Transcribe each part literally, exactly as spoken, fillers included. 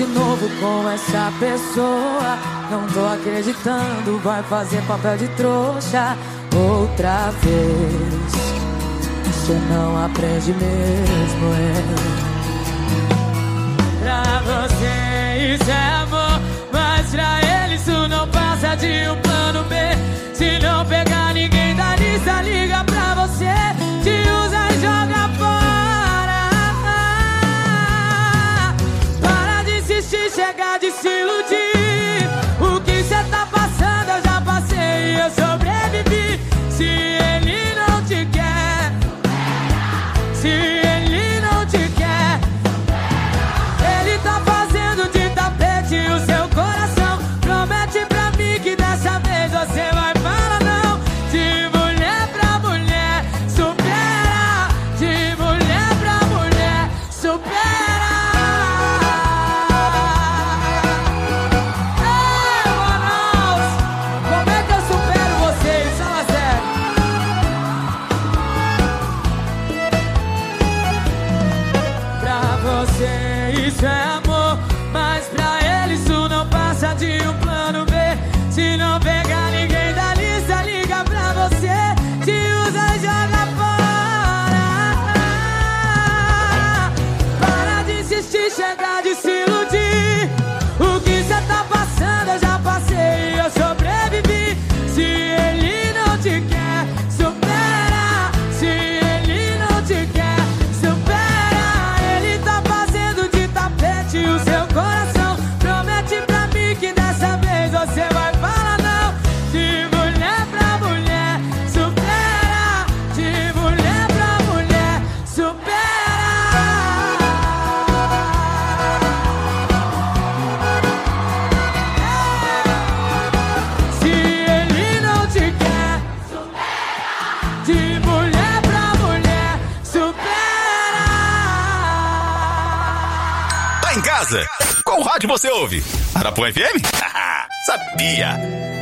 de novo com essa pessoa. Não tô acreditando, vai fazer papel de trouxa outra vez. Você não aprende mesmo, é. Pra você isso é amor, mas pra ele isso não passa de um plano B. Se não pegar ninguém da lista, liga pra você, te usa e joga fora. Para de insistir, chega de se iludir. O que cê tá passando eu já passei e eu sobrevivi. Se ele não te quer, se ele não te quer, ele tá fazendo de tapete o seu coração. Promete pra mim que dessa vez você vai falar não. De mulher pra mulher, supera. De mulher pra mulher, supera. Ei, Manaus, como é que eu supero vocês? Fala sério. Pra você isso é amor, mas pra ele isso não passa de um plano B. Se não pegar ninguém da lista, liga pra você, te usa e joga fora. Para de insistir, chega de se iludir. O que cê tá passando eu já passei e eu sobrevivi. Se ele não te quer, supera. Se ele não te quer, supera. Ele tá fazendo de tapete o seu coração. Promete pra mim que dessa vez você vai falar não. De mulher pra mulher, supera. De mulher pra mulher, supera. Se ele não te quer, supera. De mulher pra mulher, supera. Tá em casa? Qual rádio você ouve? Arapuã F M? Sabia!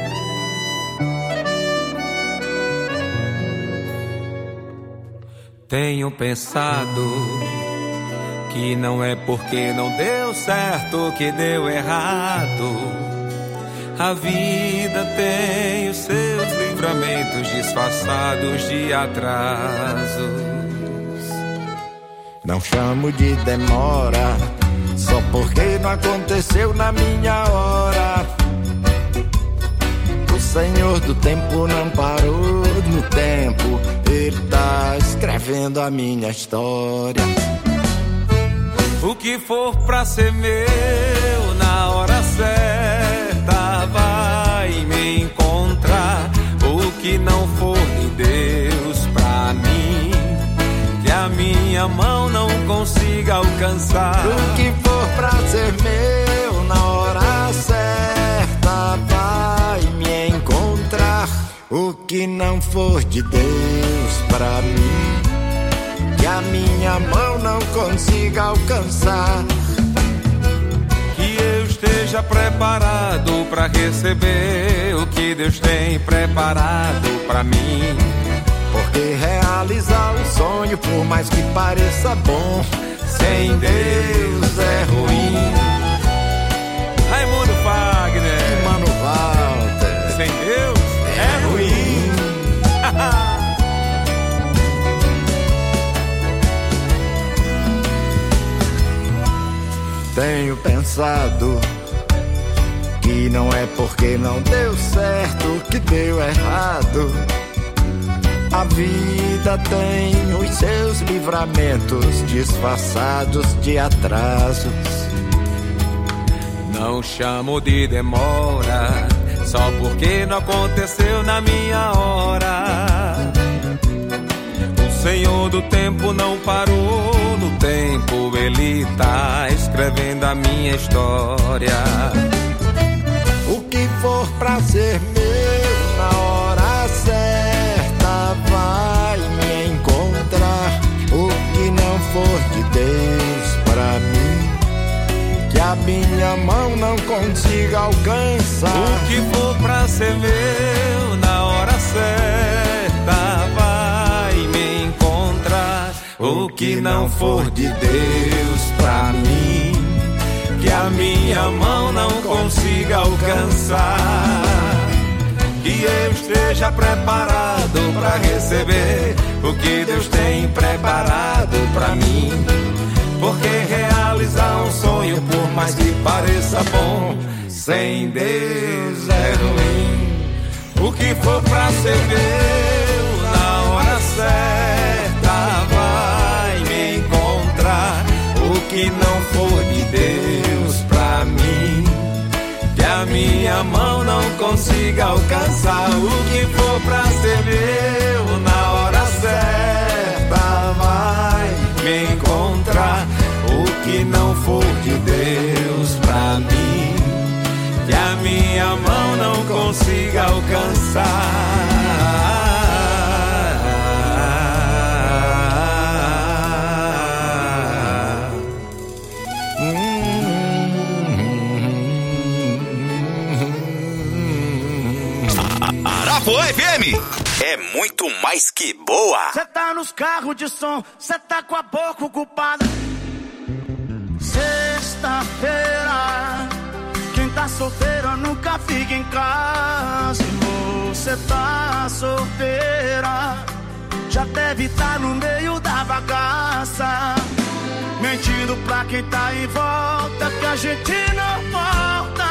Tenho pensado que não é porque não deu certo que deu errado. A vida tem os seus livramentos disfarçados de atrasos. Não chamo de demora, só porque não aconteceu na minha hora. O Senhor do tempo não parou no tempo, Ele tá escrevendo a minha história. O que for pra ser meu na hora certa vai me encontrar. O que não for de Deus pra mim, que a minha mão não consiga alcançar. O que for pra ser meu na hora certa vai me encontrar. O que não for de Deus pra mim, que a minha mão não consiga alcançar. Que eu esteja preparado pra receber o que Deus tem preparado pra mim. Porque realizar um sonho, por mais que pareça bom, sem Deus é ruim. Raimundo Fagner e Mano Walter, sem Deus é, é ruim. Tenho pensado que não é porque não deu certo que deu errado. A vida tem os seus livramentos disfarçados de atrasos. Não chamo de demora, só porque não aconteceu na minha hora. O Senhor do tempo não parou no tempo, Ele tá escrevendo a minha história. O que for pra ser meu na hora certa vai me encontrar. O que não for de Deus pra mim, que a minha mão não consiga alcançar. O que for pra ser meu na hora certa vai me encontrar. O que não for de Deus pra mim, que a minha mão não consiga alcançar. Que eu esteja preparado para receber o que Deus tem preparado para mim. Porque realizar um sonho, por mais que pareça bom, sem Deus é ruim. O que for pra ser meu, na hora certa vai me encontrar. O que não for de Deus pra mim, que a minha mão não consiga alcançar. O que for pra ser meu, na hora certa vai me encontrar. O que não for de Deus pra mim, que a minha mão não consiga alcançar. Arapuã F M é muito mais que boa. Cê tá nos carros de som, cê tá com a boca ocupada. Sexta-feira, quem tá solteira nunca fica em casa. E você tá solteira, já deve tá no meio da bagaça, mentindo pra quem tá em volta que a gente não volta.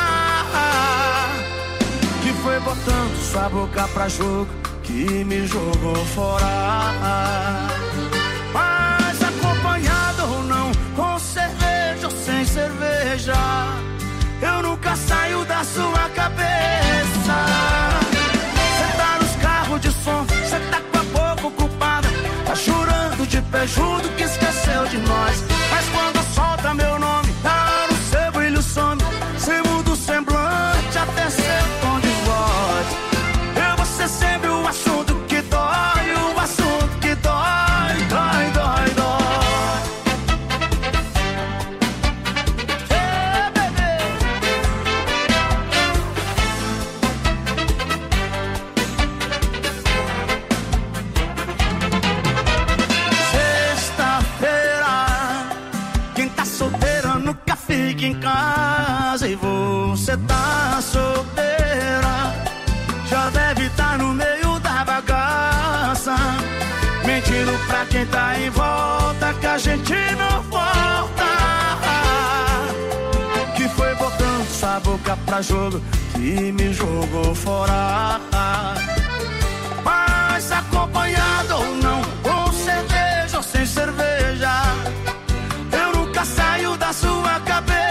Que foi botando sua boca pra jogo que me jogou fora. Mas acompanhado ou não, com cerveja ou sem cerveja, eu nunca saio da sua cabeça. Cê tá nos carros de som, cê tá com a boca ocupada, tá chorando de pé junto que esqueceu de nós. Mas quando solta meu nome, tá no seu brilho some, cê muda o semblante até seu tom de voz. Eu vou ser sempre o assunto que dói, o assunto que dói, dói, dói, dói. Hey, bebê. Sexta-feira, quem tá solteira nunca fica em casa. E você tá solteira, já deve tá no meio da bagaça, mentindo pra quem tá em volta que a gente não volta. Que foi botando sua boca pra jogo que me jogou fora. Mas acompanhado ou não, com cerveja ou sem cerveja, eu nunca saio da sua cabeça.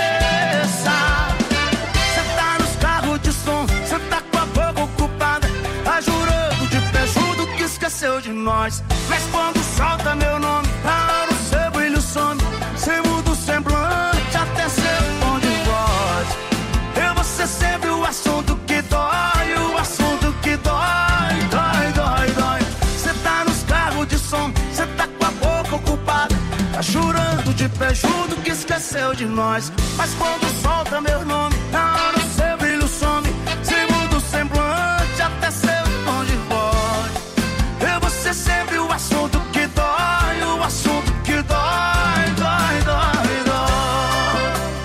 Cê tá nos carros de som, cê tá com a boca ocupada, tá jurando de pé junto que esqueceu de nós. Mas quando solta meu nome, tá no seu brilho some, cê muda o semblante até seu tom de voz. Eu vou ser sempre o assunto que dói, o assunto que dói, dói, dói, dói. Cê tá nos carros de som, cê tá com a boca ocupada, tá chorando de pé junto que esqueceu de nós. Mas quando solta meu nome, tá no seu brilho some, cê muda o semblante até seu tom de voz. Eu vou ser sempre o assunto que dói, o assunto que dói, dói, dói, dói.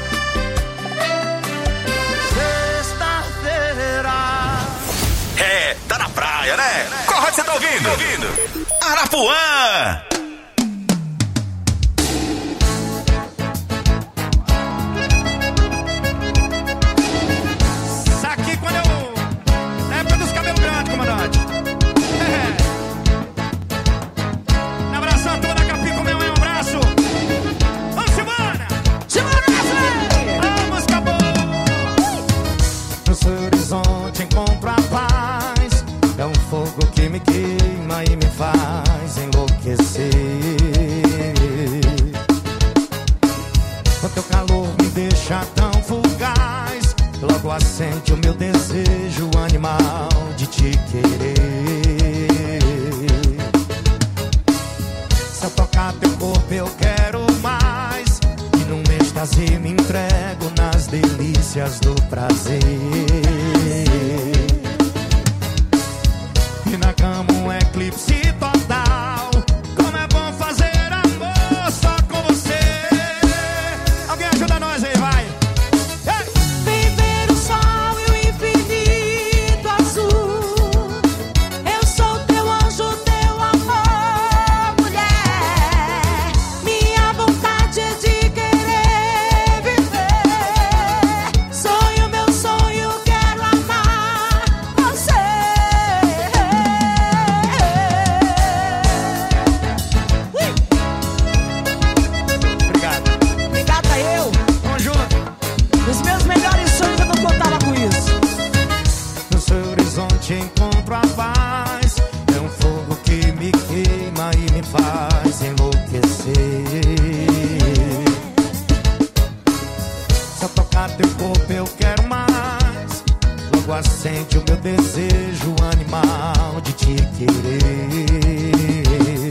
Sexta-feira. É, tá na praia, né? Qual rádio você tá ouvindo? Tá ouvindo? Arapuã! Aqui quando eu... Na época dos cabelos grandes, comandante. É. Um abraço a toda a Capim, comeu um abraço. Vamos, Silvana! Silvana, vamos, acabou! No seu horizonte encontro a paz, é um fogo que me queima e me faz enlouquecer. O teu calor me deixa tão fugaz, logo acende o meu desejo animal de te querer. Se eu tocar teu corpo eu quero mais, e num êxtase me entrego nas delícias do prazer. E na cama um eclipse total, como é bom fazer amor só com você. Alguém ajuda nós aí, vai. faz enlouquecer. Se eu tocar teu corpo eu quero mais, logo acende o meu desejo animal de te querer.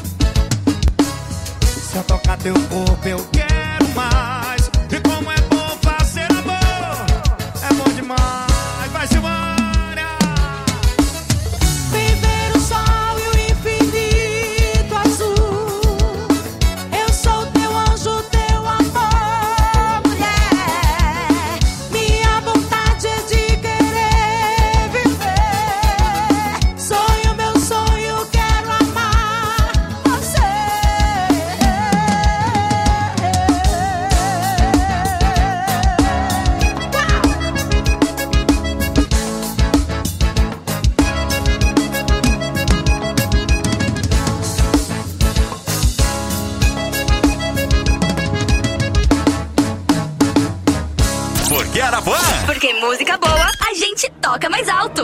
Se eu tocar teu corpo eu quero mais, e como é bom fazer amor, é bom demais, vai Silvânia. Viver o sol e o infinito azul, eu sou teu anjo, teu amor, mulher. Minha vontade é de querer viver. Sonho, meu sonho, quero amar você. Porque Arapuã. Porque música boa, a gente toca mais alto.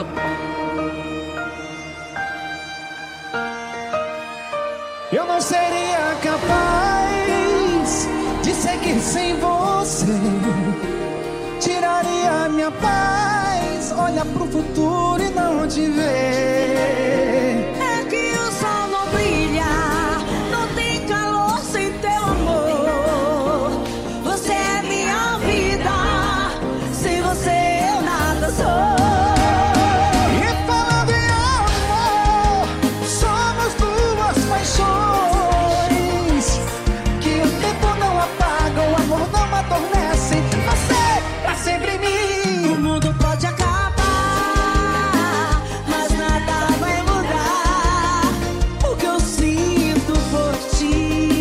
Eu não seria capaz de seguir sem você. Tiraria minha paz, olha pro futuro e não te ver. É que o sol não brilha, não tem calor sem teu amor. Você é minha vida, sem você eu nada sou. E falando em amor, somos duas paixões que o tempo não apaga, o amor não adormece. Você pra sempre em mim. O mundo pode acabar, mas nada vai mudar o que eu sinto por ti.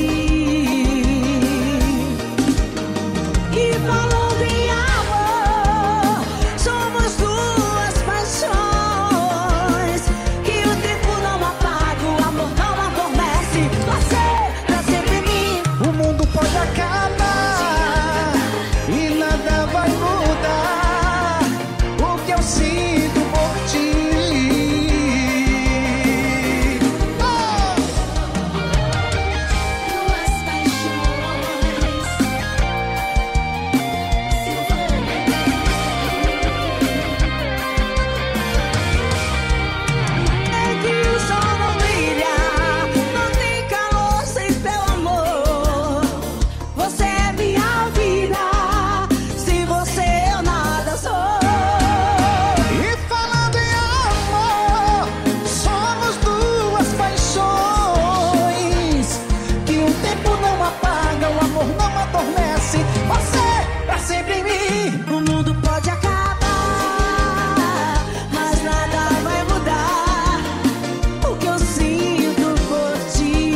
E falando em amor, somos duas paixões que o tempo não apaga, o amor não adormece. Você pra sempre em mim. O mundo pode acabar e nada vai mudar o que eu sinto por ti. Oh! Duas É que o sol não brilha, não tem calor sem teu amor. Você é minha vida, sem você eu nada sou. E falando em amor, somos duas paixões que o tempo não apaga, o amor não adormece. Você pra sempre em mim. O mundo pode acabar, mas nada vai mudar o que eu sinto por ti.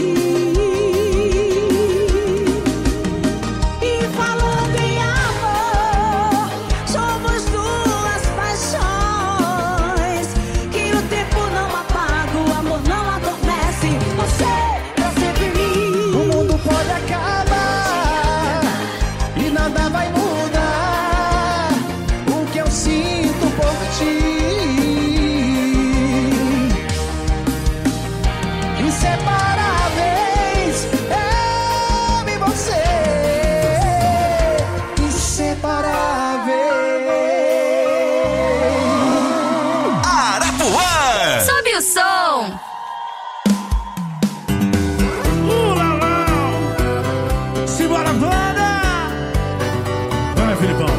E falando em amor, somos duas paixões que o tempo não apaga, o amor não adormece. Você pra sempre em mim. O mundo pode acabar e nada vai mudar o que eu sinto por ti. Inseparáveis, eu e você. Inseparáveis. Arapuã. Sobe o som. Simbora, banda! Vai, Filipão.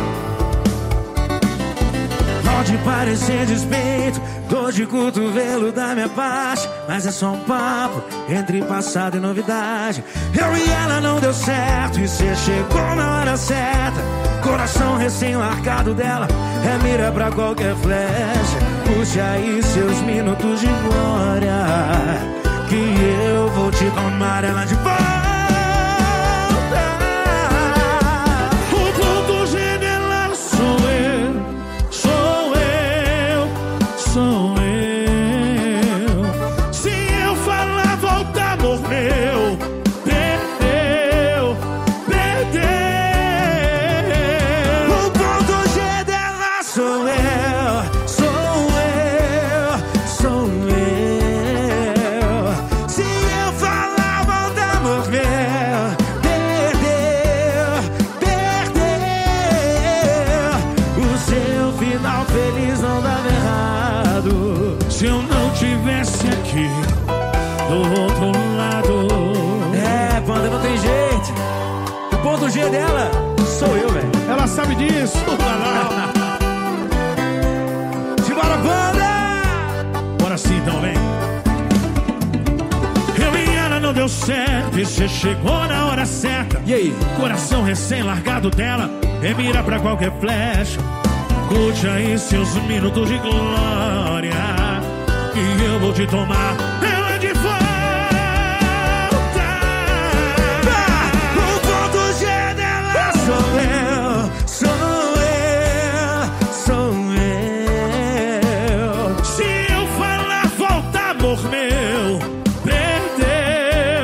Pode parecer despeito, dor de cotovelo da minha parte, mas é só um papo entre passado e novidade. Eu e ela não deu certo e cê chegou na hora certa. Coração recém-largado dela é mira pra qualquer flecha. Puxe aí seus minutos de glória, que eu vou te tomar ela de volta. O ponto G dela sou eu, sou eu, sou eu. Se eu falar volta, morreu, perdeu, perdeu. O ponto G dela sou eu, sou eu, sou eu. do outro lado. É, Panda, não tem jeito. O ponto G dela sou eu, velho. Ela sabe disso. Simbora, Panda! Bora sim, então, vem. Eu e ela não deu certo e você chegou na hora certa. E aí? Coração recém-largado dela, em mira pra qualquer flecha. Curte aí seus minutos de glória, e eu vou te tomar ela de volta. Ah, o ponto G dela sou eu, sou eu, sou eu. Se eu falar volta, amor meu, perdeu,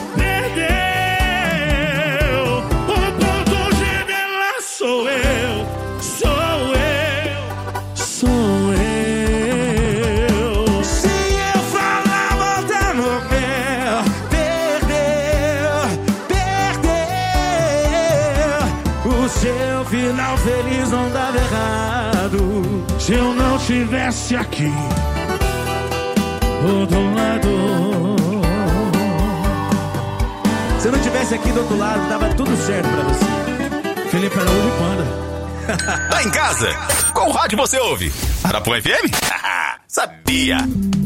perdeu. O ponto G dela sou eu, sou eu. Sou eu. Se eu falar, volta no meu. Perdeu, perdeu. O seu final feliz não dava errado. Se eu não tivesse aqui do outro lado. Se eu não tivesse aqui do outro lado, dava tudo certo pra você. Felipe Araújo e Panda. Tá em casa? Qual rádio você ouve? Arapuã F M? Sabia!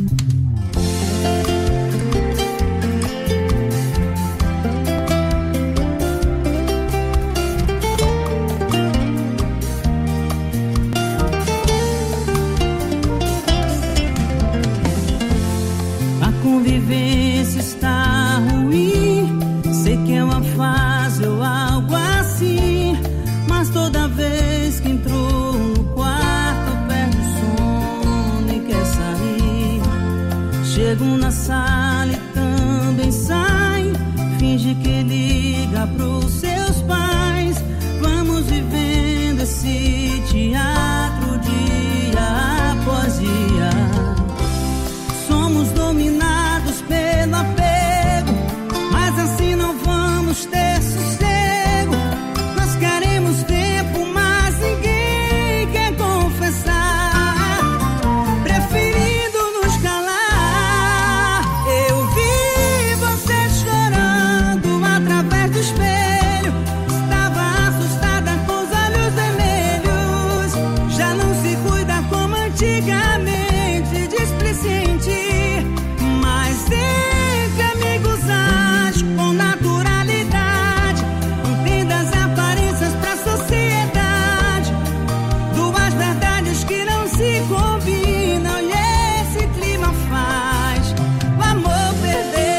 A convivência está ruim. Sei que é uma fase ou algo assim, mas toda vez que entrou no quarto perde o sono e quer sair. Chego na sala e também sai. Finge que liga pros seus pais. Vamos vivendo esse teatro dia após dia. Somos dominados pelo apego, mas assim não vamos ter sossego. Nós queremos tempo, mas ninguém quer confessar, preferindo nos calar. Eu vi você chorando atrás do espelho. Estava assustada com os olhos vermelhos. Já não se cuida como antigamente, displicente. Mas entre amigos age com naturalidade. Entenda as aparências pra sociedade. Duas verdades que não se combinam, e esse clima faz o amor perder.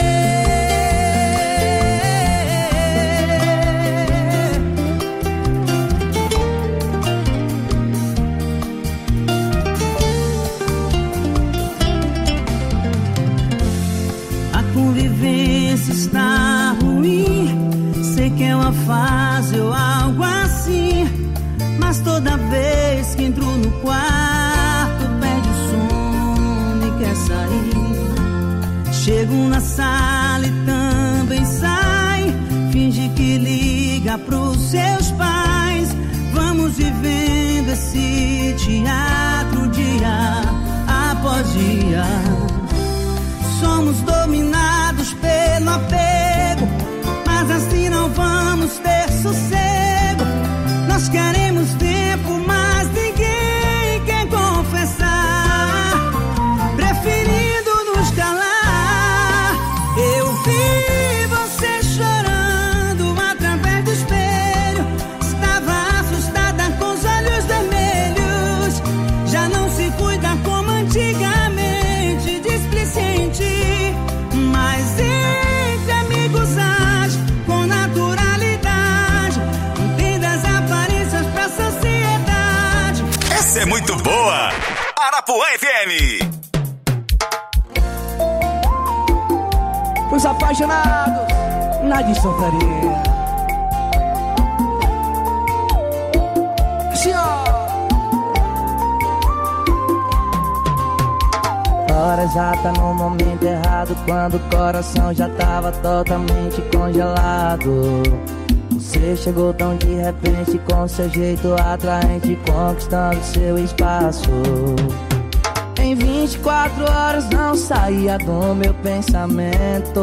A convivência está ruim. Sei que é uma fase ou algo assim, mas toda vez que entro no quarto perde o sono e quer sair. Chego na sala e também sai. Finge que liga pros seus pais. Vamos vivendo esse teatro dia após dia. Somos dominados pelo apego, mas assim não vamos ter sossego. Nós queremos tempo, mas ninguém quer confessar, preferindo nos calar. Eu vi você chorando atrás do espelho. Estava assustada com os olhos vermelhos. Já não se cuida como antigamente, displicente. Mas entre amigos age com naturalidade. Entenda as aparências pra sociedade. Essa é muito boa! Arapuã F M! Os apaixonados na de Santaria. Senhor! Hora exata no momento errado, quando o coração já tava totalmente congelado. Você chegou tão de repente, com seu jeito atraente, conquistando seu espaço. Em vinte e quatro horas não saía do meu pensamento.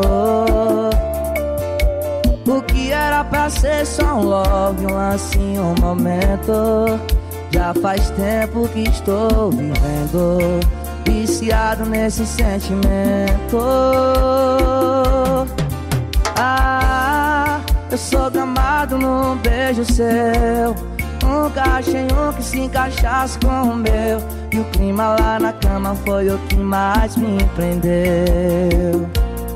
O que era pra ser só um love, um lance, um momento. Já faz tempo que estou vivendo, viciado nesse sentimento. Ah, eu sou gamado num beijo seu. Nunca achei um que se encaixasse com o meu. E o clima lá na cama foi o que mais me prendeu.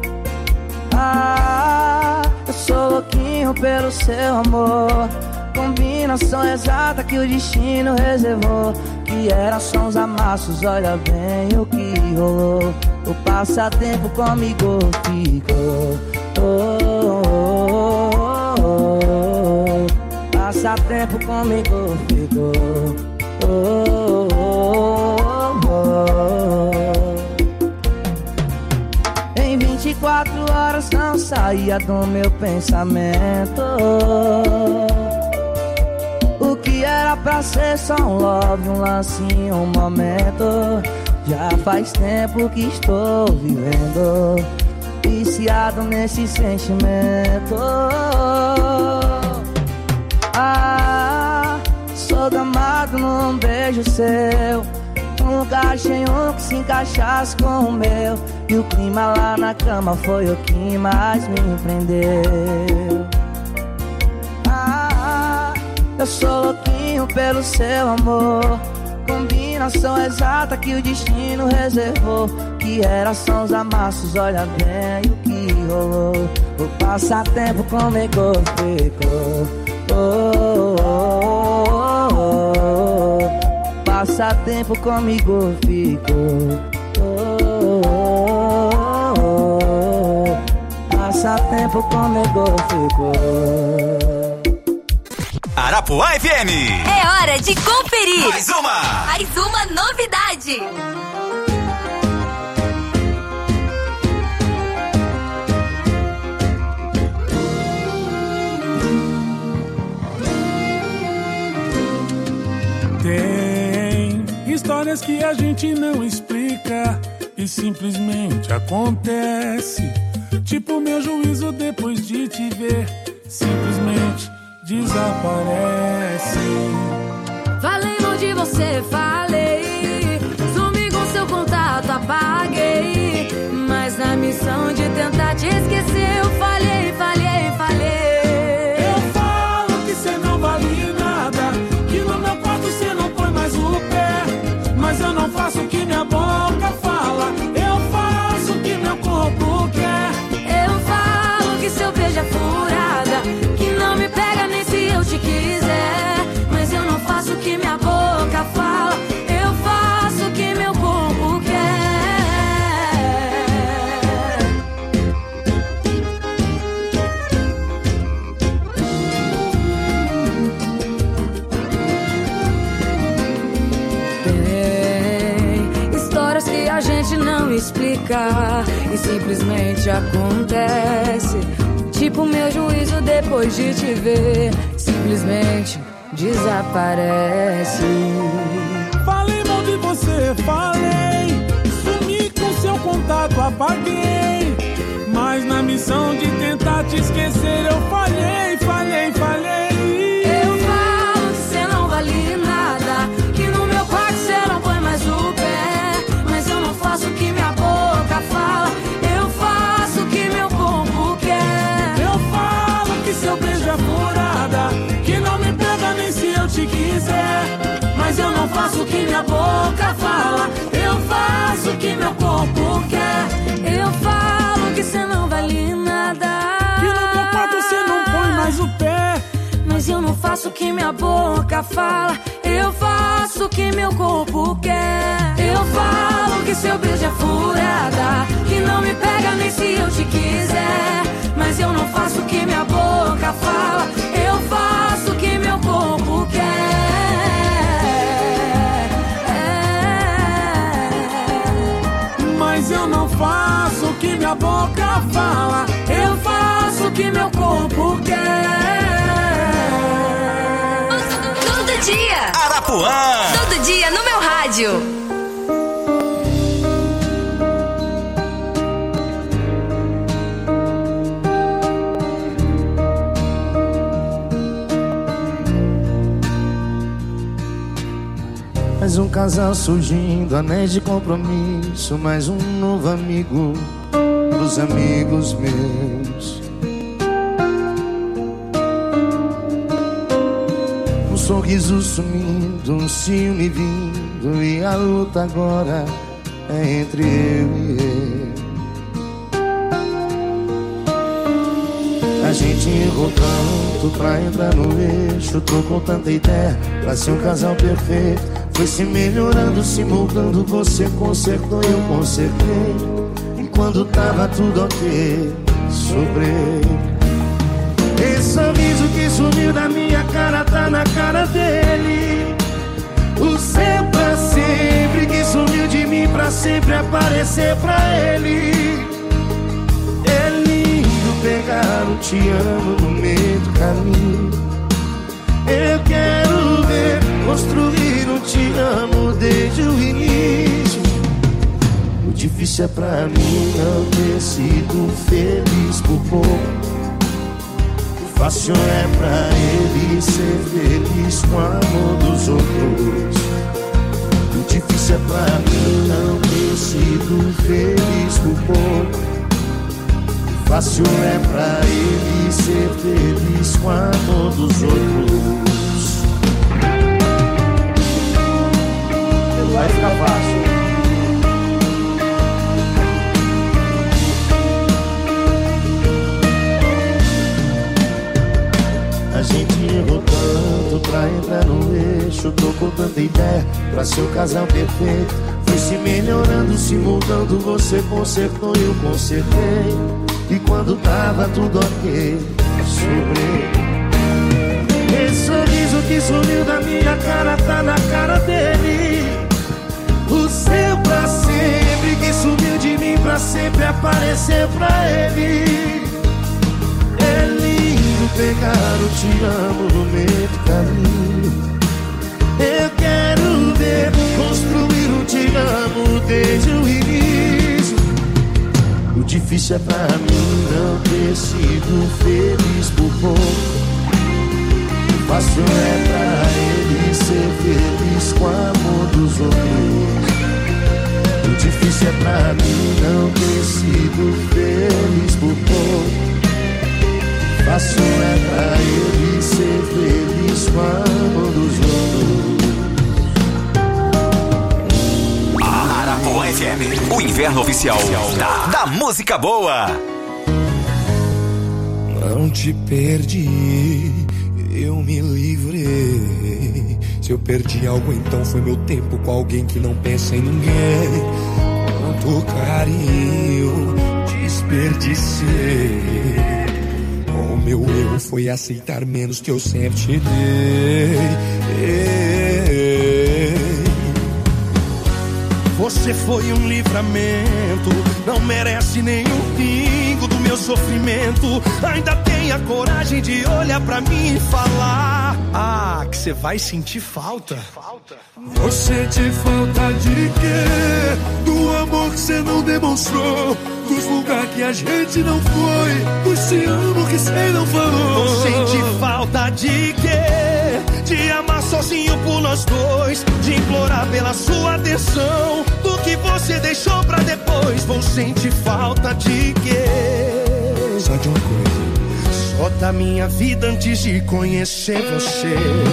Ah, eu sou louquinho pelo seu amor. Combinação exata que o destino reservou. Que eram só uns amassos, olha bem o que rolou. O passatempo comigo ficou. Oh, oh, oh, oh. Passatempo comigo ficou. Oh, oh, oh, oh. Em vinte e quatro horas não saía do meu pensamento. O que era pra ser só um love, um lance, um momento. Já faz tempo que estou vivendo, viciado nesse sentimento. Ah, sou gamado num beijo seu. Nunca achei um que se encaixasse com o meu. E o clima lá na cama foi o que mais me prendeu. Ah, eu sou louquinho pelo seu amor. Combinação exata que o destino reservou. Que era só uns amassos, olha bem o que rolou. O passatempo comigo ficou. Oh, oh, oh, oh. Passatempo comigo ficou. Oh, oh, oh, oh. Passatempo comigo ficou. Arapuã F M. É hora de conferir. Mais uma. Mais uma novidade. Tem histórias que a gente não explica e simplesmente acontece. Tipo meu juízo depois de te ver, simplesmente desaparece. Falei mal de você, falei. Sumi com seu contato, apaguei. Mas na missão de tentar te esquecer, eu falhei, falhei, falhei. Eu falo que cê não vale nada, que no meu quarto cê não põe mais o pé. Mas eu não faço o que minha boca fala, eu faço o que meu corpo quer. Eu falo que seu beijo é furada, que não me pega nem se eu te quiser. Mas eu não faço o que minha boca fala, eu faço o que meu corpo quer. Tem histórias que a gente não explica e simplesmente acontece. Tipo meu juízo depois de te ver, simplesmente desaparece. Falei mal de você, falei. Sumi com seu contato, apaguei. Mas na missão de tentar te esquecer, eu falhei, falhei, falhei. Eu falo que cê não vale nada, que no meu quarto cê não põe mais o pé. Mas eu não faço o que minha boca fala, eu faço o que meu corpo quer. Eu falo que seu beijo é furada, que não me pega nem se eu te quiser. Mas eu não faço o que minha boca fala, eu faço o que meu corpo quer. Eu falo que cê não vale nada, que no meu quarto cê não põe mais o pé. mas eu não faço o que minha boca fala, eu faço o que meu corpo quer. Eu falo que seu beijo é furada, que não me pega nem se eu te quiser. Mas eu não faço o que minha boca fala, eu faço o que meu corpo quer. É... Mas eu não faço o que minha boca fala, eu faço o que meu corpo quer. Todo dia. Arapuã. Todo dia no meu rádio. um casal surgindo, anéis de compromisso, mais um novo amigo dos amigos meus. Um sorriso sumindo, um ciúme vindo, e a luta agora é entre eu e ele. A gente errou tanto pra entrar no eixo, trocou tanta ideia pra ser um casal perfeito. Foi se melhorando, se moldando, você consertou e eu consertei. E quando tava tudo ok, sobrei. Esse sorriso que sumiu da minha cara tá na cara dele. O seu pra sempre que sumiu de mim pra sempre aparecer pra ele. É lindo pegar um te amo no meio do caminho. Eu quero ver construir um te amo desde o início. O difícil é pra mim não ter sido feliz por pouco. O fácil é pra ele ser feliz com o amor dos outros. O difícil é pra mim não ter sido feliz por pouco. O fácil é pra ele ser feliz com o amor dos outros. Vai ficar fácil. A gente errou tanto pra entrar no eixo, trocou tanta ideia pra ser um casal perfeito. Foi se melhorando, se mudando, você consertou e eu consertei. E quando tava tudo ok, sobrei. Esse sorriso que sumiu da minha cara tá na cara dele. O seu pra sempre que sumiu de mim pra sempre aparecer pra ele. É lindo pegar o te amo no meio do caminho. Eu quero ver construir um te amo desde o início. O difícil é pra mim não ter sido feliz por pouco. O fácil é pra ele ser feliz com o amor dos outros. O difícil é pra mim não ter sido feliz por pouco. Fácil é pra ele ser feliz com o amor dos outros. Arapuã F M, o inverno oficial da, da música boa. Não te perdi, eu me livrei. Se eu perdi algo, então foi meu tempo com alguém que não pensa em ninguém. Quanto carinho desperdicei. O meu erro foi aceitar menos que eu sempre te dei. Você foi um livramento, não merece nenhum pingo do meu sofrimento. Ainda tem a coragem de olhar pra mim e falar: ah, que você vai sentir falta. Você te falta de quê? Do amor que você não demonstrou, dos lugares que a gente não foi, dos te amo que você não falou. Você sente falta de quê? De amar sozinho por nós dois, de implorar pela sua atenção, do que você deixou pra depois. Vou sentir falta de quê? Só de uma coisa, só da minha vida antes de conhecer você.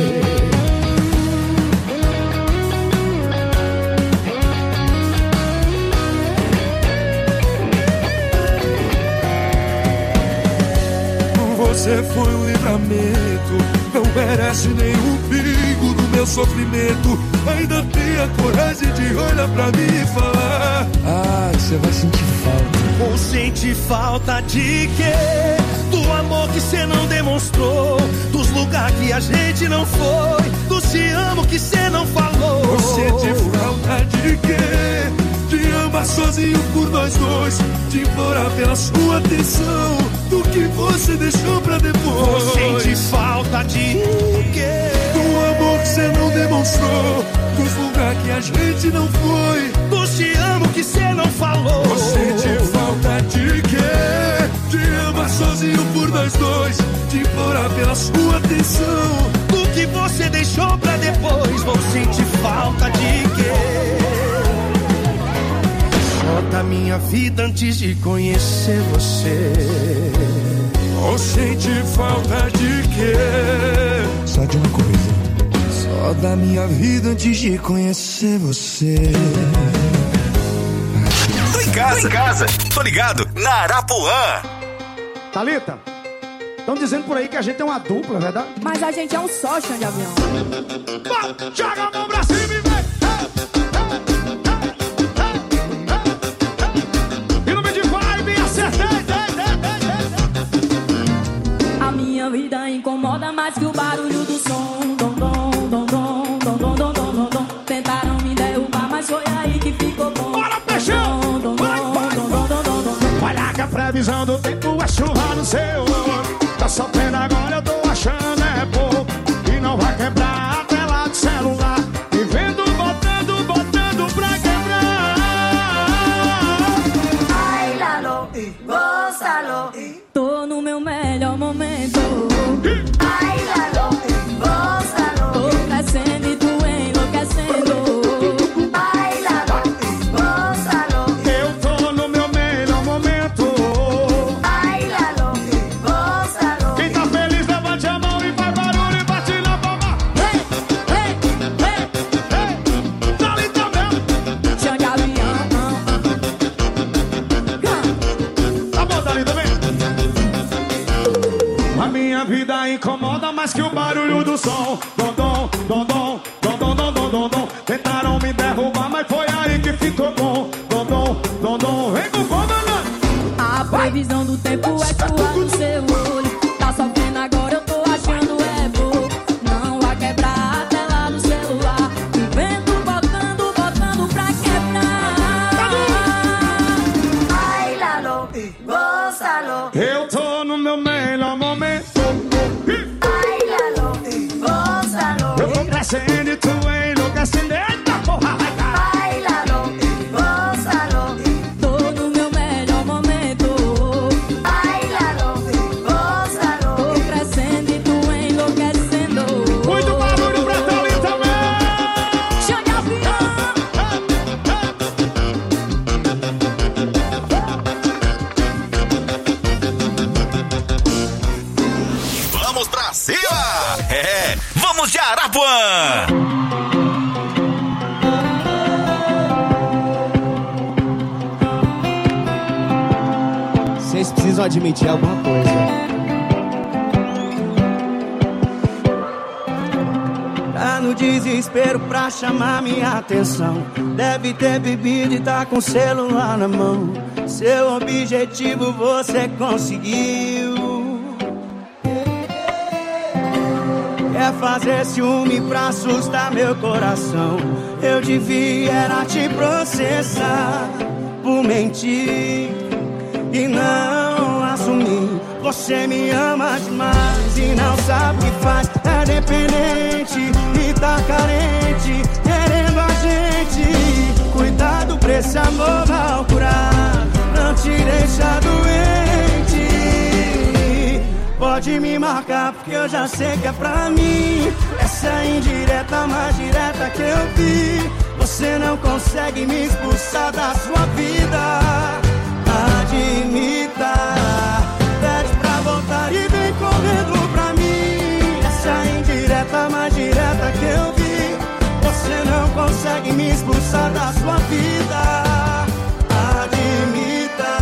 Você foi um livramento, não merece nenhum pingo do meu sofrimento. Ainda tem a coragem de olhar pra mim e falar: ah, você vai sentir falta. Ou sente falta de quê? Do amor que você não demonstrou, dos lugares que a gente não foi, do te amo que você não falou. Ou sente falta de quê? De amar sozinho por nós dois, de implorar pela sua atenção, do que você deixou pra depois. Você sente falta de quê? Do amor que você não demonstrou, dos lugares que a gente não foi, do te amo que você não falou. Você sente falta de quê? De amar sozinho por nós dois, de implorar pela sua atenção, do que você deixou pra depois. Vou sentir falta falta de quê? Só da minha vida antes de conhecer você. Ou sente falta de quê? Só de uma coisa. Só da minha vida antes de conhecer você. Tô em casa, tô em casa. Tô ligado na Arapuã. Thalita, estão dizendo por aí que a gente é uma dupla, verdade? Mas a gente é um só, chão de avião. Vai, joga a mão pra cima e vem. E no meio de vibe, acertei. A minha vida incomoda mais que o barulho do som. Dom, dom, dom, dom, dom, dom, dom, dom, dom, dom. Tentaram me derrubar, mas foi aí que ficou bom. Bora, peixão! Vai, vai, vai. Olha que a previsão do tempo é chuva no seu olho. Tá sofrendo agora, eu tô achando é pouco. E não vai quebrar a tela do celular. E vendo, botando, botando pra quebrar. Ai, Lalo, gózalo. Tô no meu melhor momento. Ai, Lalo, gózalo. Tô crescendo e tu enlouquecendo. Ai, Lalo, gózalo. Eu tô no meu melhor momento. Ai, Lalo, gózalo. Quem tá feliz, levante a mão e faz barulho e bate na palma. Hey, hey, hey, Ei, Thalita mesmo. chão de avião. Tá bom, Thalita, vem. A minha vida incomoda mais que o barulho do som. Dom, dom, dom, dom, dom, dom, dom, dom, dom, dom. Tentaram me derrubar, mas foi aí que ficou bom. Dom, dom, dom, dom, vem com fome, né? A previsão do tempo é chuva no seu olho. Tá sofrendo agora, eu tô achando é pouco. Não vai quebrar a tela do celular. E vento botando, botando pra quebrar. Ai, Lalo, gózalo. Eu tô no meu melhor momento. Ai, Lalo, gózalo. Eu tô crescendo e tu enlouquecendo. Eita porra, vai cá. Ai, Lalo, gózalo. Tô no meu melhor momento. Ai, Lalo, gózalo. Tô crescendo e tu enlouquecendo. Muito barulho pra Thalita também. Chão de avião. Vamos pra cima! É, vamos de Arapuã! Vocês precisam admitir alguma coisa. Tá no desespero pra chamar minha atenção. Deve ter bebido e tá com o celular na mão. Seu objetivo você conseguiu. Quer fazer ciúme pra assustar meu coração. Eu devia era te processar por mentir e não assumir. Você me ama demais e não sabe o que faz. É dependente e tá carente, querendo a gente. Cuidado pra esse amor mal curar, não te deixa doente. Pode me marcar porque eu já sei que é pra mim. Essa é a indireta mais direta que eu vi. Você não consegue me expulsar da sua vida. Admita, pede pra voltar e vem correndo pra mim. Essa é a indireta mais direta que eu vi. Você não consegue me expulsar da sua vida. Admita.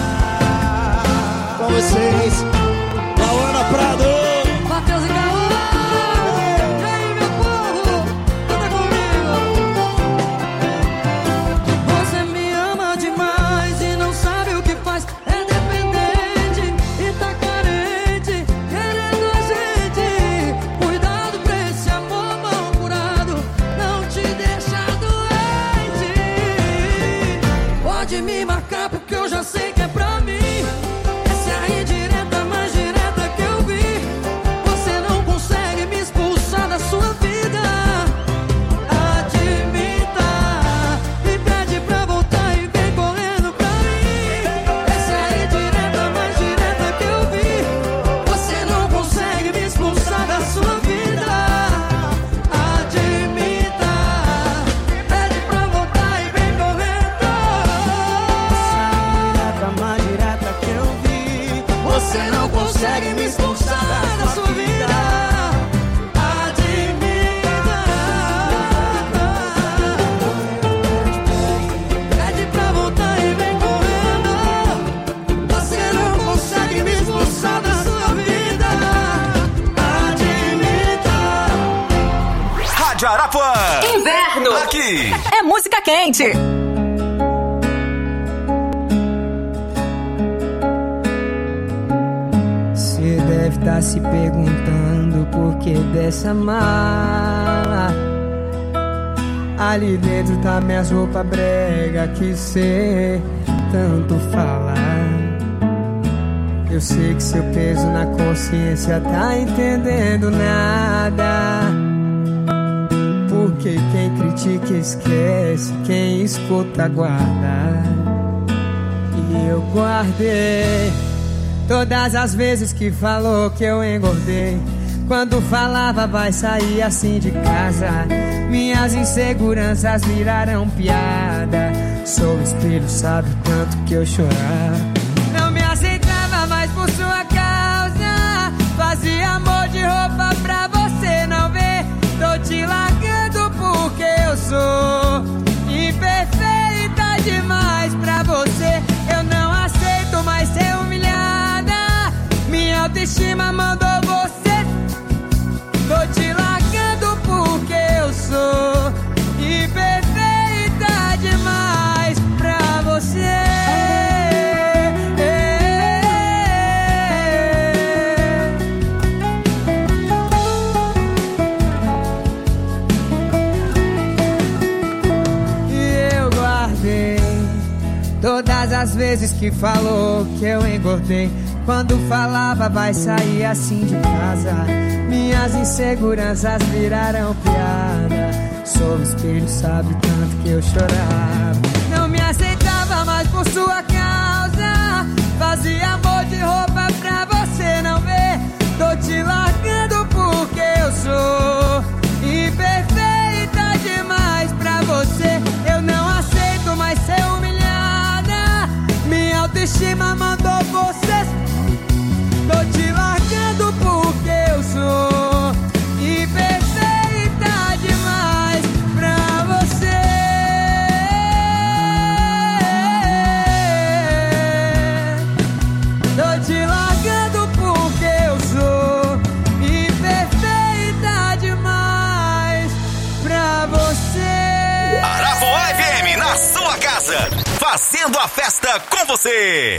Com vocês, Ana Prado, Matheus e Caô. E aí, meu povo, canta comigo. Você me ama demais e não sabe o que faz. É dependente e tá carente, querendo a gente. Cuidado pra esse amor mal curado, não te deixa doente. Pode me marcar porque eu já sei que é pra mim. Essa é a indireta mais direta que eu vi. Você não consegue me expulsar da sua vida. Admita. Pede pra voltar e vem correndo. Você não consegue me expulsar da sua vida. Admita. Rádio Arapuã. Inverno. Aqui. É música quente. Você deve estar se perguntando por que dessa mala. Ali dentro tá minhas roupas brega que cê tanto fala. Eu sei que seu peso na consciência tá entendendo nada. Porque quem critica esquece, quem escuta guarda. E eu guardei todas as vezes que falou que eu engordei. Quando falava vai sair assim de casa. Minhas inseguranças viraram piada. Sou espelho, sabe o tanto que eu chorava. Não me aceitava mais por sua causa. Fazia amor de roupa pra você não ver. Tô te largando porque eu sou imperfeita demais pra você. Eu não aceito mais ser humilhada. Minha autoestima mandou você. Tô te largando porque eu sou imperfeita demais pra você. Todas as vezes que falou que eu engordei. Quando falava vai sair assim de casa. Minhas inseguranças viraram piada. Sou espelho, sabe tanto que eu chorava. Não me aceitava mais por sua causa. Fazia amor de roupa pra você não ver. Tô te largando porque eu sou imperfeita demais pra você. Eu não aceito mais ser humilhada. Minha autoestima mandou você. Tô te largando porque eu sou imperfeita demais pra você. Tô te largando porque eu sou imperfeita demais pra você. Arapuã F M na sua casa, fazendo a festa com você.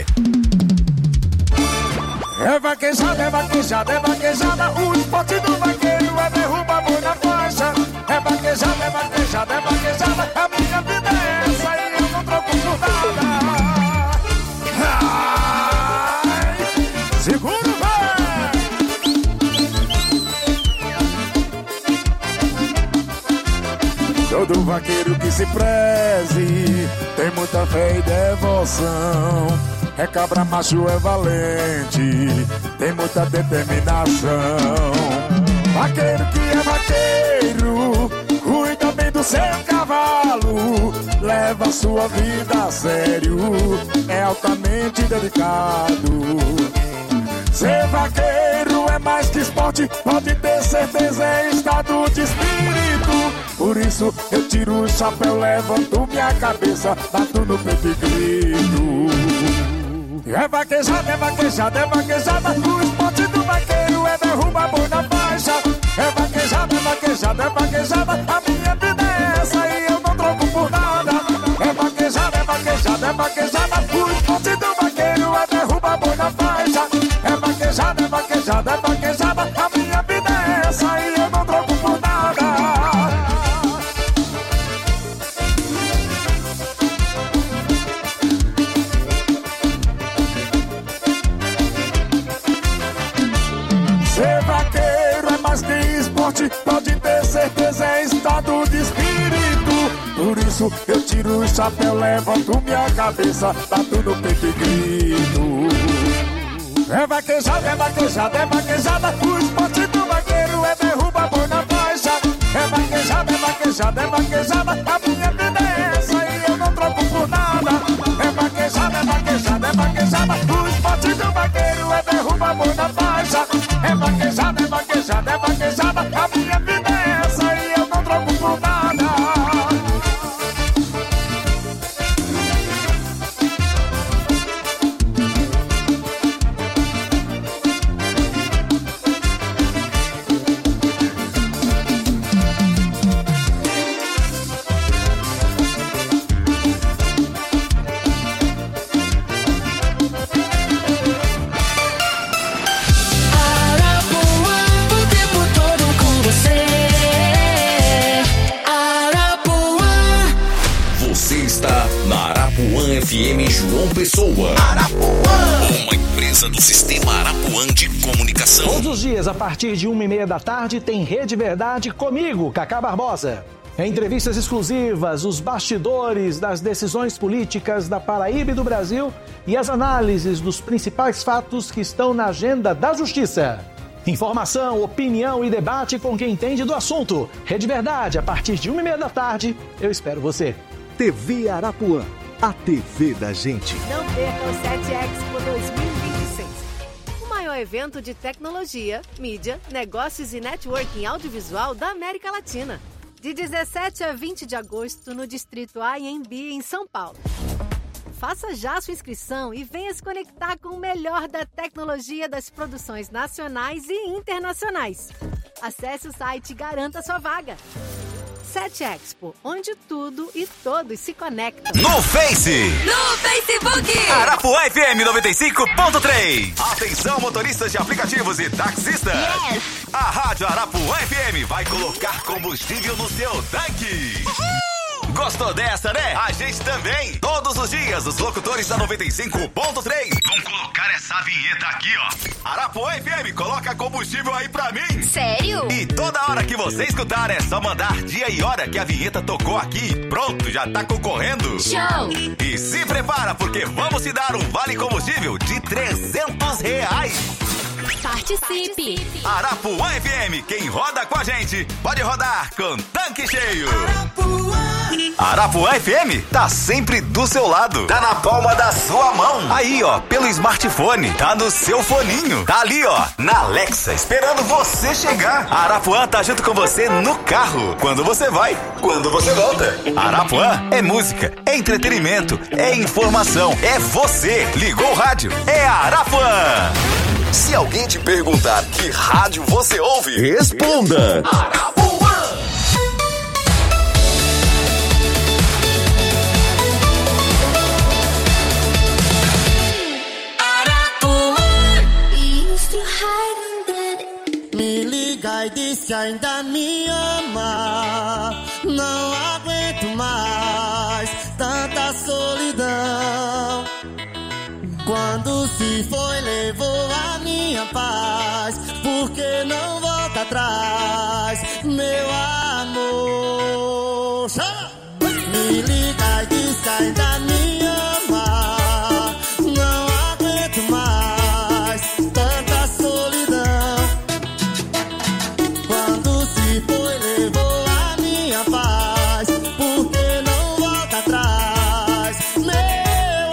É vaquejada, é vaquejada, é vaquejada. O esporte do vaqueiro é derrubar boi na faixa. É vaquejada, é vaquejada, é vaquejada. A minha vida é essa e eu não troco por nada. Ai, segura, vai! Todo vaqueiro que se preze tem muita fé e devoção. É cabra macho, é valente, tem muita determinação. Vaqueiro que é vaqueiro, cuida bem do seu cavalo. Leva sua vida a sério, é altamente dedicado. Ser vaqueiro é mais que esporte, pode ter certeza, é estado de espírito. Por isso eu tiro o chapéu, levanto minha cabeça, bato no peito e grito. É vaquejada, é vaquejada, é vaquejada. O esporte do vaqueiro é derrubar boi na faixa. É vaquejada, é vaquejada, é vaquejada. A minha vida é essa e eu não troco por nada. É vaquejada, é vaquejada, é vaquejada. O esporte do vaqueiro é derrubar boi na faixa. É vaquejada, é vaquejada, é vaquejada. A minha vida é essa e eu não troco por nada. Ser vaqueiro é mais que esporte, pode ter certeza, é estado de espírito. Por isso eu tiro o chapéu, levanto minha cabeça, bato no peito e grito. É vaquejada, é vaquejada, é vaquejada. O esporte do vaqueiro é derrubar boi na faixa. É vaquejada, é vaquejada, é vaquejada. A minha vida é essa e eu não troco por nada. É vaquejada, é vaquejada, é vaquejada. O esporte do vaqueiro é derrubar Pessoa. Arapuã. Uma empresa do Sistema Arapuã de Comunicação. Todos os dias, a partir de uma e meia da tarde, tem Rede Verdade comigo, Cacá Barbosa. Entrevistas exclusivas, os bastidores das decisões políticas da Paraíba e do Brasil e as análises dos principais fatos que estão na agenda da Justiça. Informação, opinião e debate com quem entende do assunto. Rede Verdade, a partir de uma e meia da tarde, eu espero você. T V Arapuã, a T V da gente. Não perca o sete Expo dois mil e vinte e seis. O maior evento de tecnologia, mídia, negócios e networking audiovisual da América Latina. De dezessete a vinte de agosto no Distrito A M B em São Paulo. Faça já sua inscrição e venha se conectar com o melhor da tecnologia das produções nacionais e internacionais. Acesse o site e garanta sua vaga. sete Expo, onde tudo e todos se conectam. No Face! No Facebook! Arapuã F M noventa e cinco ponto três. Atenção, motoristas de aplicativos e taxistas! Yes. A Rádio Arapuã F M vai colocar combustível no seu tanque! Uhul. Gostou dessa, né? A gente também. Todos os dias, os locutores da noventa e cinco ponto três vão colocar essa vinheta aqui, ó. Arapuã F M, coloca combustível aí pra mim. Sério? E toda hora que você escutar, é só mandar dia e hora que a vinheta tocou aqui. Pronto, já tá concorrendo. Show! E se prepara, porque vamos te dar um vale combustível de trezentos reais. Participe! Arapuã F M, quem roda com a gente, pode rodar com tanque cheio. Arapuã. Arapuã F M tá sempre do seu lado, tá na palma da sua mão. Aí, ó, pelo smartphone, tá no seu foninho, tá ali, ó, na Alexa, esperando você chegar. A Arapuã tá junto com você no carro, quando você vai, quando você volta. Arapuã é música, é entretenimento, é informação, é você. Ligou o rádio, é Arapuã. Se alguém te perguntar que rádio você ouve, responda Arapuã. Me liga e diz que ainda me ama. Não aguento mais tanta solidão. Quando se foi, levou a minha paz. Por que não volta atrás, meu amor? Chama! Me liga e diz que ainda me ama. Não aguento mais tanta solidão. Quando se foi, levou a minha paz. Por que não volta atrás, meu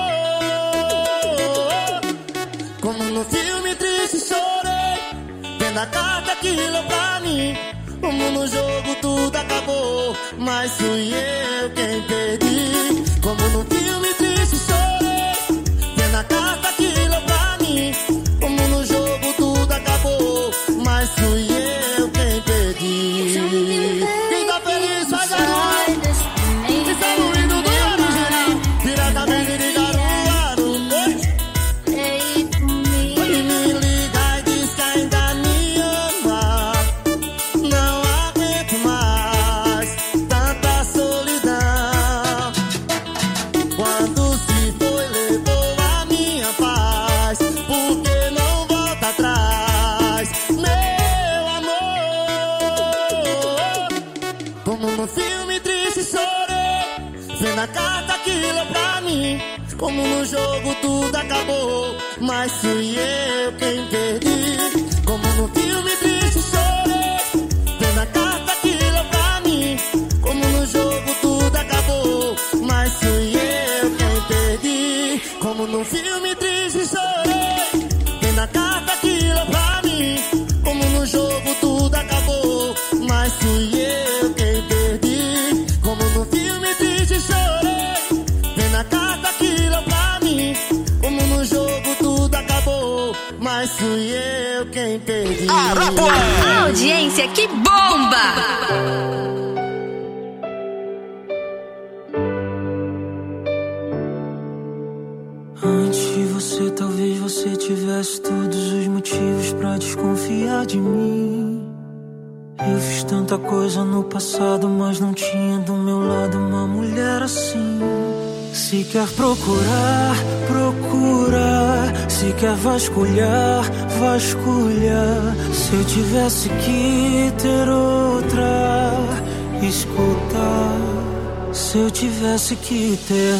amor? Como no filme triste chorei, vendo a carta que leu pra mim. Como no jogo tudo acabou, mas fui eu quem perdi. Como no filme triste chorei, vendo a carta que leu pra mim. Como no jogo tudo acabou, mas fui eu quem perdi. Quem tá feliz faz a mão. Isso é o hino do original, diretamente de Caruaru. E me liga e diz que ainda me ama. Não aguento mais tanta solidão. Quando se foi, levou a minha paz. Por que não volta atrás, meu amor? Como no filme triste chorei, vendo a carta que leu pra mim. Como no jogo tudo acabou, mas fui eu quem perdi. Como no filme triste chorei, vendo a carta que leu pra mim. Como no jogo tudo acabou, mas fui eu quem perdi. Como no filme triste chorei, vendo a carta que leu pra mim. Como no jogo tudo acabou, mas fui eu quem perdi. Como no filme triste chorei, vendo a carta que leu pra mim. Como no jogo tudo acabou, mas fui eu quem perdi. A audiência que bomba! Antes de você, talvez você tivesse todos os motivos pra desconfiar de mim. Eu fiz tanta coisa no passado, mas não tinha do meu lado uma mulher assim. Se quer procurar, procura. Se quer vasculhar, vasculha. Se eu tivesse que ter outra, escuta. Se eu tivesse que ter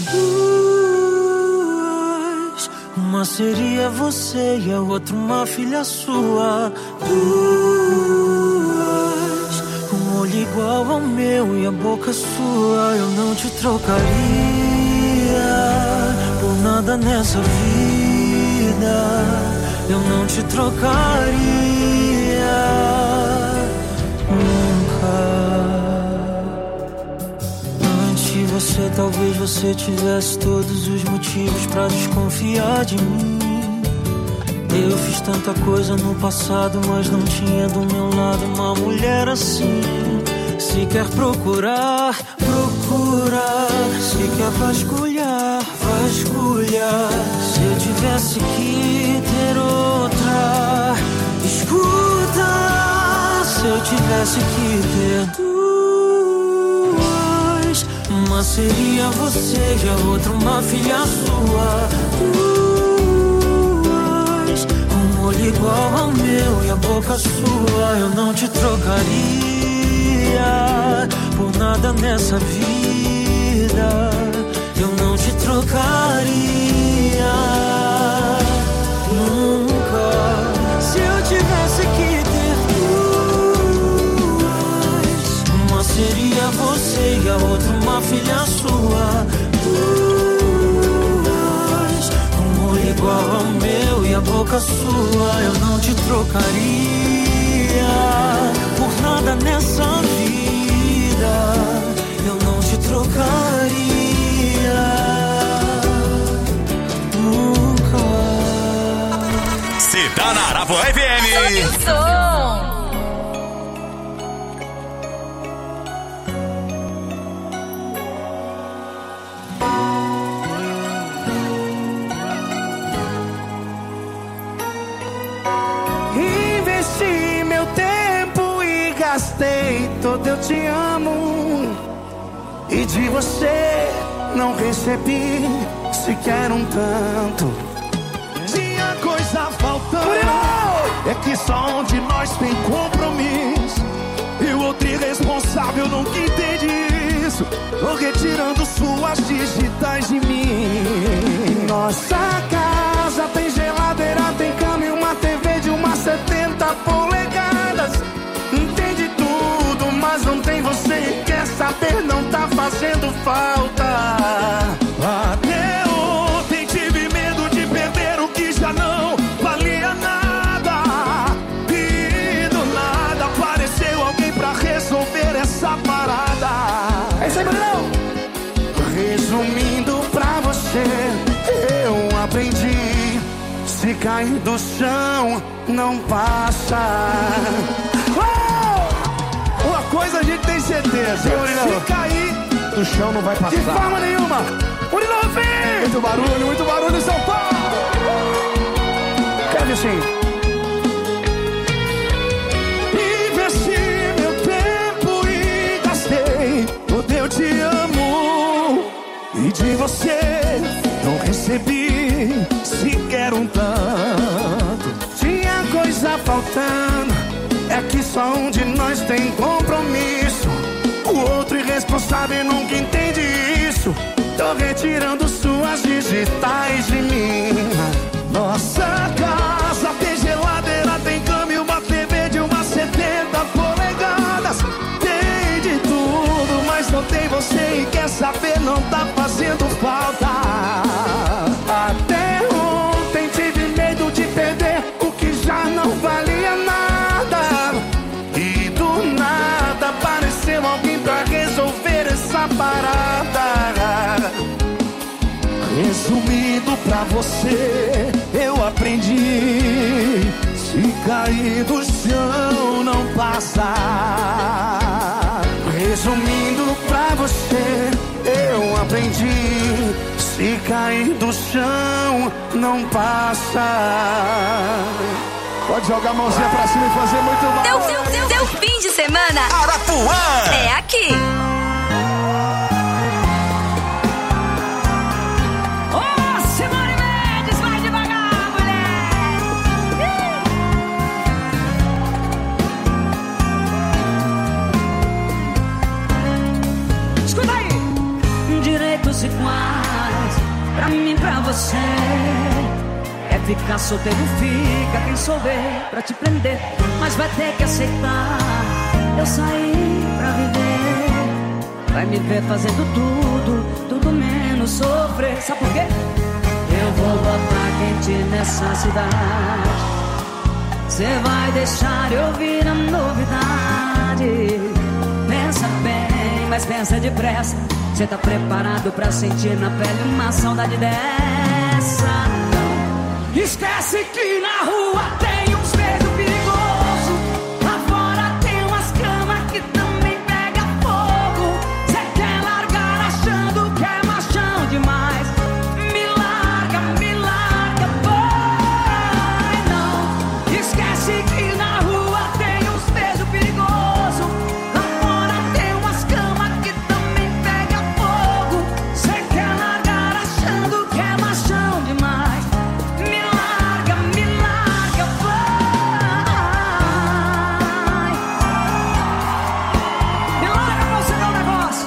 duas, uma seria você e a outra uma filha sua. Duas, um olho igual ao meu e a boca sua. Eu não te trocaria por nada nessa vida. Eu não te trocaria nunca. Você, talvez você tivesse todos os motivos pra desconfiar de mim. Eu fiz tanta coisa no passado, mas não tinha do meu lado uma mulher assim. Se quer procurar, procura. Se quer vasculhar, vasculha. Se eu tivesse que ter outra, escuta. Se eu tivesse que ter duas, uma seria você e a outra uma filha sua. Duas, um olho igual ao meu e a boca sua. Eu não te trocaria por nada nessa vida. Eu não te trocaria nunca. Se eu tivesse que ter duas, uma seria você e a outra uma filha sua. Duas, um olho igual ao meu e a boca sua. Eu não te trocaria por nada nessa vida. Eu não te trocaria nunca. Se tá na Arapuã F M. Sobe o som. Investi meu tempo e gastei todo eu te amo. E de você não recebi sequer um tanto. Tinha coisa faltando, é que só um de nós tem compromisso e o outro irresponsável nunca entende isso. Tô retirando suas digitais de mim. Nossa casa tem geladeira, tem cama e uma T V de umas setenta polegadas. Entende tudo, mas não tem você. Quer saber, não tá fazendo falta. Até ontem tive medo de perder o que já não valia nada. E do nada apareceu alguém pra resolver essa parada. É isso aí, Bruno! Resumindo pra você, eu aprendi: se cair do chão, não passa. Oh! Uma coisa a gente tem certeza: se cair do chão não vai passar. De forma nenhuma! Murilo, vem! Muito barulho, muito barulho em São Paulo! Quero assim. Investi meu tempo e gastei todo eu te amo. E de você não recebi sequer um tanto. Tinha coisa faltando, é que só um de nós tem compromisso. O outro irresponsável nunca entende isso. Tô retirando suas digitais de mim. Nossa casa tem geladeira, tem cama e uma T V de umas setenta polegadas. Tem de tudo, mas não tem você. E quer saber, não tá fazendo falta. Até ontem tive medo de perder o que já não valia nada. E do nada apareceu alguém pra resolver essa parada. Resumindo pra você, eu aprendi: se cair do chão, não passa. Resumindo pra você, eu aprendi: se cair do chão, não passa. Pode jogar a mãozinha pra cima e fazer muito mal. Teu, teu, teu, teu fim de semana Arapuã é aqui. ficar solteiro, fica. Quem souber pra te prender, mas vai ter que aceitar. Eu saí pra viver, vai me ver fazendo tudo, tudo menos sofrer. Sabe por quê? Eu vou botar quente nessa cidade. Cê vai deixar eu vir a novidade. Pensa bem, mas pensa depressa. Cê tá preparado pra sentir na pele uma saudade dessa? Não. Esquece que na rua tem uns beijos perigosos. Lá fora tem umas camas que também pega fogo. Cê quer largar achando que é machão demais. Me larga, me larga, vai. Não. Esquece que na rua tem uns beijos perigosos. Lá fora tem umas camas que também pega fogo. Cê quer largar achando que é machão demais. Me larga, me larga, vai. Me larga pra você ver um negócio.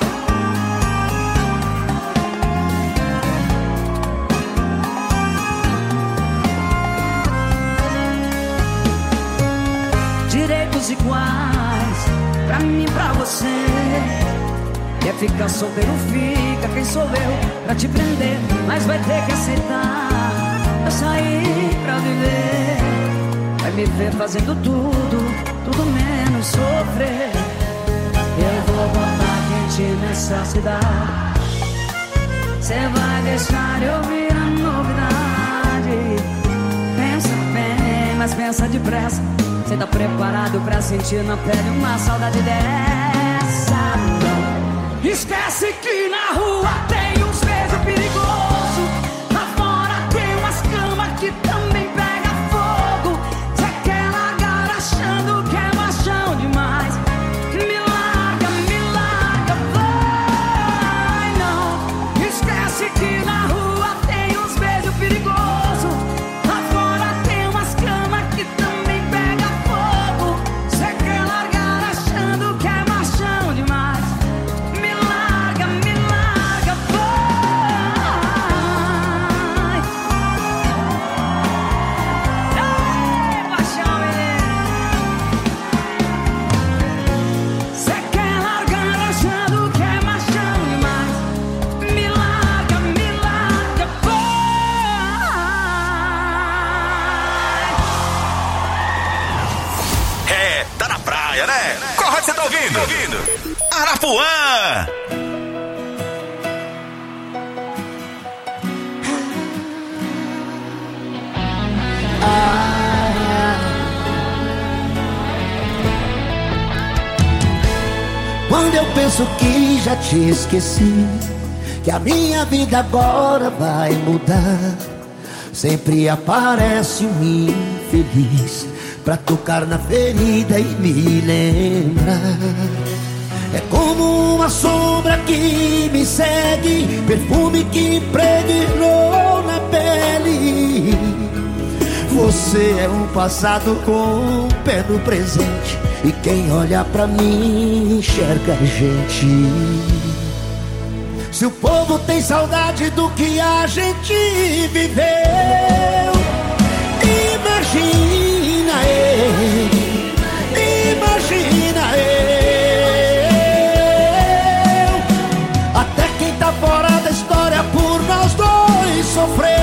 Direitos iguais pra mim e pra você. Quer ficar solteiro, fica. Quem sou eu pra te prender, mas vai ter que aceitar. Eu saí pra viver, vai me ver fazendo tudo, tudo menos sofrer. Eu vou botar quente nessa cidade. Cê vai deixar eu vir a novidade. Pensa bem, mas pensa depressa. Cê tá preparado pra sentir na pele uma saudade dessa? Não. Esquece que na rua tem uns beijos perigosos. Lá fora tem umas camas que também pega fogo. Cê quer largar achando que é machão demais. Me larga, me larga, vai. Não. Esquece que na rua tem uns beijos perigosos. Lá fora tem umas camas que também pega fogo. Cê quer largar achando que é machão demais. Me larga, me larga, vai. Ei, paixão, menino. Cê quer largar achando que é machão demais. Me larga, me larga, É, tá na praia, né? Qual rádio você tá ouvindo? ouvindo? Arapuã! Quando eu penso que já te esqueci, que a minha vida agora vai mudar, sempre aparece um infeliz pra tocar na ferida e me lembrar. É como uma sombra que me segue, perfume que impregnou na pele. Você é um passado com um pé no presente, e quem olha pra mim enxerga a gente. Se o povo tem saudade do que a gente viveu, imagina eu, imagina eu. Até quem tá fora da história por nós dois sofreu.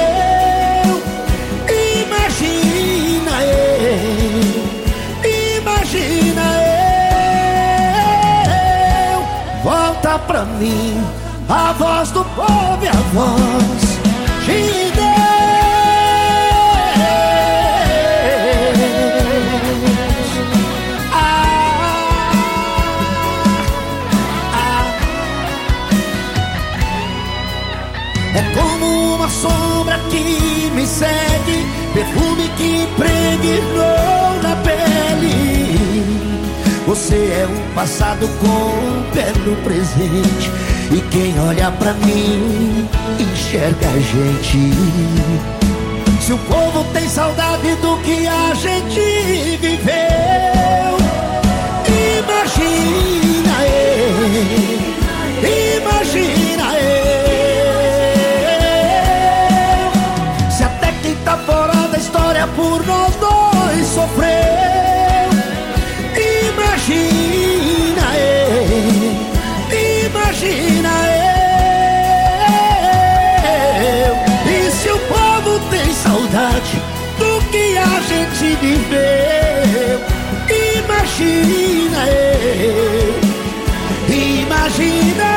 Imagina eu, imagina eu. Volta pra mim a voz do povo e a voz de Deus. Ah, ah. É como uma sombra que me segue, perfume que impregnou na pele. Você é um passado com um pé no presente, e quem olha pra mim enxerga a gente. Se o povo tem saudade do que a gente viveu, imagina eu, imagina eu. Se até quem tá fora da história por nós dois sofreu. Imagina eu, imagina eu. E se o povo tem saudade do que a gente viveu? Imagina eu, imagina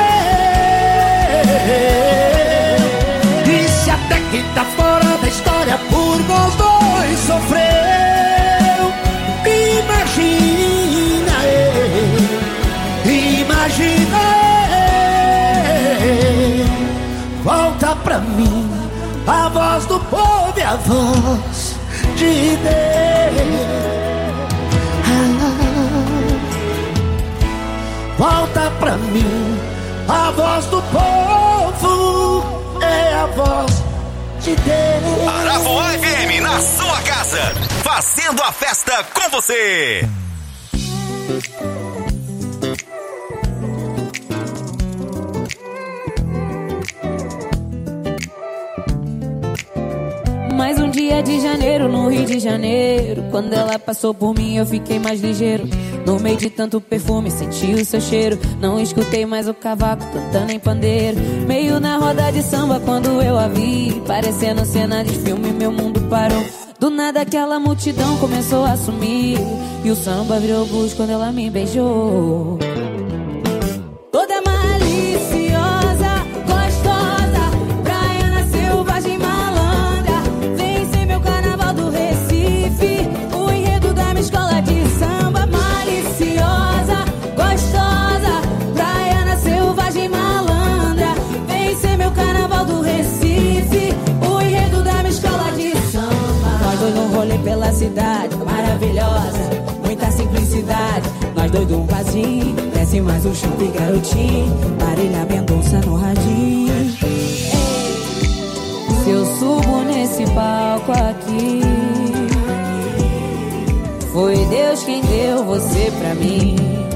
eu. E se até quem tá fora da história por nós dois sofreu? Imagina eu, imagina eu. Volta pra mim a voz do povo e a voz de Deus. Volta pra mim a voz do povo, é a voz de Deus. Arapuã F M na sua casa, fazendo a festa com você. Mais um dia de janeiro no Rio de Janeiro. Quando ela passou por mim eu fiquei mais ligeiro. No meio de tanto perfume senti o seu cheiro. Não escutei mais o cavaco cantando em pandeiro. Meio na roda de samba quando eu a vi, parecendo cena de filme, meu mundo parou. Do nada aquela multidão começou a sumir e o samba virou blues quando ela me beijou. Toda maliciosa, gostosa, praiana, selvagem, malandra. Vem ser meu carnaval do Recife, o enredo da minha escola de samba. Maliciosa, gostosa, praiana, selvagem, malandra. Vem ser meu carnaval do Recife, o enredo da minha escola de samba. Nós dois um rolê pela cidade, maravilhosa, muita simplicidade. Nós dois um vazio, desce mais um chup garotinho, Marília Mendonça no radinho. Ei, se eu subo nesse palco aqui, foi Deus quem deu você pra mim.